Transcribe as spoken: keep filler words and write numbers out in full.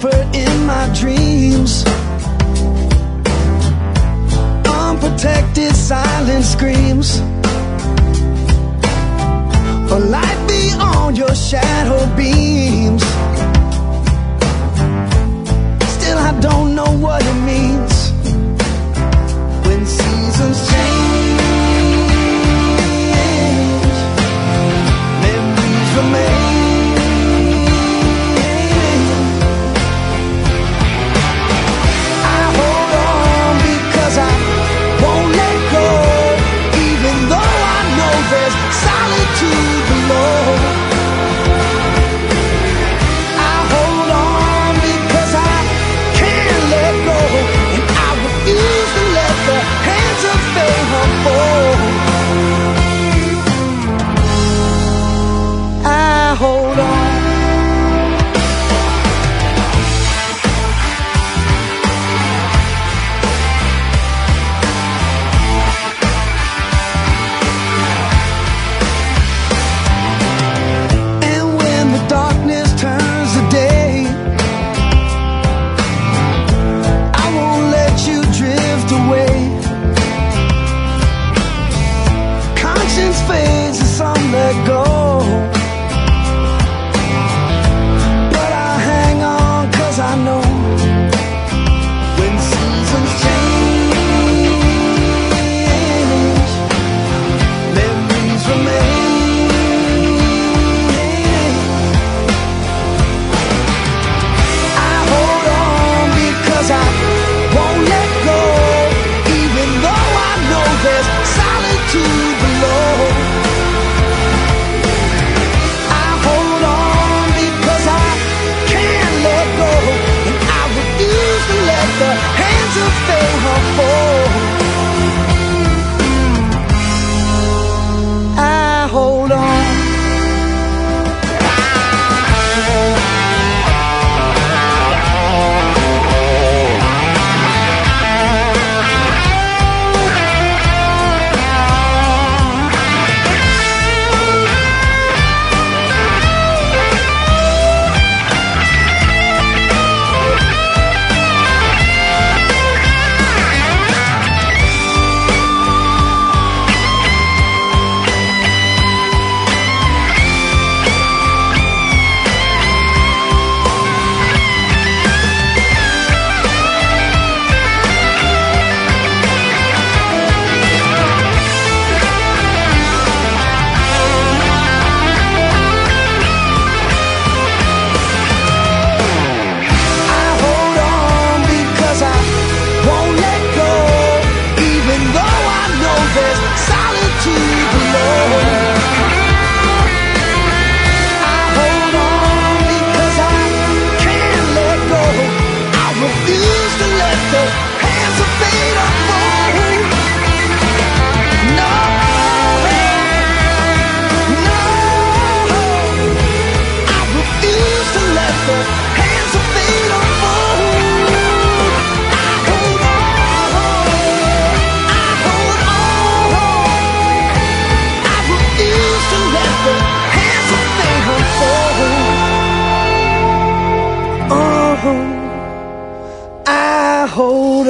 comfort in my dreams. Unprotected silent screams. A light beyond your shadow beams. Still I don't know what it means when seasons change, memories remain. I hold on because I won't let go, even though I know there's solitude below. I hold on because I can't let go, and I refuse to let the hands of fate unfold. I hold on. Fades and some let go, but I hang on 'cause I know when seasons change, memories remain. I hold on because I won't let go, even though I know there's solitude below. The hands of fate unfold. I hold on. I hold